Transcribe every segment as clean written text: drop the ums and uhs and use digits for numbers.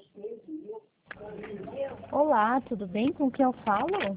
Olá, tudo bem? Com quem eu falo?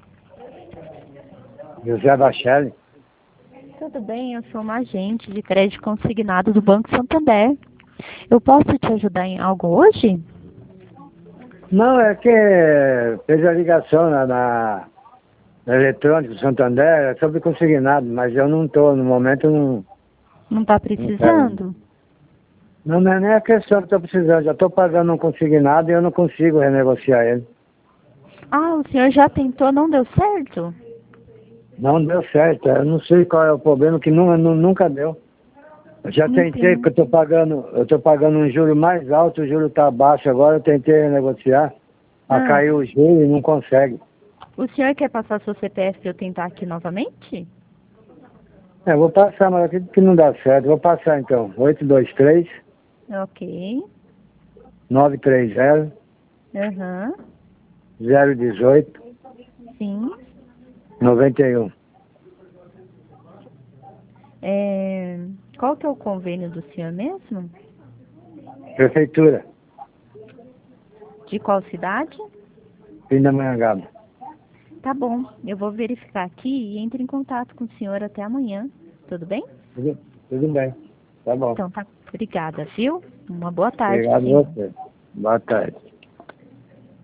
José Bachelli. Tudo bem, eu sou uma agente de crédito consignado do Banco Santander. Eu posso te ajudar em algo hoje? Não, é que fez a ligação na eletrônica do Santander, é sobre consignado, mas eu não estou, no momento não. Não está Não quero. precisando? Não é nem a questão que estou precisando, já estou pagando um consignado e eu não consigo renegociar ele. Ah, o senhor já tentou, não deu certo? Não deu certo, eu não sei qual é o problema, que nunca deu. Eu já tentei, porque eu estou pagando um juro mais alto, o juro está baixo agora, eu tentei renegociar, caiu o juro e não consegue. O senhor quer passar seu CPF para eu tentar aqui novamente? Vou passar, mas aqui que não dá certo, vou passar então, 823 Ok. 930 Aham. 018 Sim. 91. Qual que é o convênio do senhor mesmo? Prefeitura, De qual cidade? Pindamonhangaba. Tá bom, eu vou verificar aqui e entre em contato com o senhor até amanhã. Tudo bem? Tudo bem, tá bom. Então tá. Obrigada, viu? Uma boa tarde, Obrigado a senhor. você. Boa tarde.